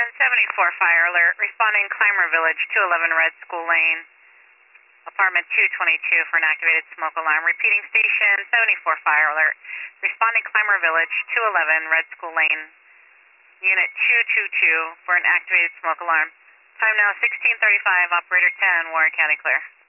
Station 74 fire alert. Responding Clymer Village 211 Red School Lane. Apartment 222 for an activated smoke alarm. Repeating Station 74 fire alert. Responding Clymer Village 211 Red School Lane. Unit 222 for an activated smoke alarm. Time now 16:35. Operator 10, Warren County clear.